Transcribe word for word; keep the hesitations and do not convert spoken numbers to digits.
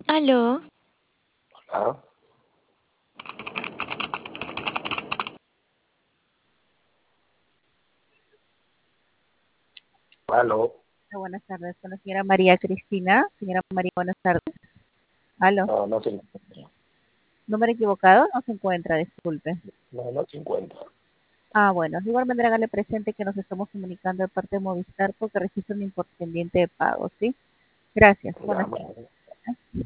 Aló, Ah, aló. Buenas tardes, con la señora María Cristina. Señora María, buenas tardes. Aló, No, no se encuentra. número equivocado, no se encuentra, disculpe. No, no se encuentra. Ah, bueno, de igual manera hágale presente que nos estamos comunicando de parte de Movistar porque registra un import pendiente de pago, ¿sí? Gracias, Ya, buenas tardes. bueno.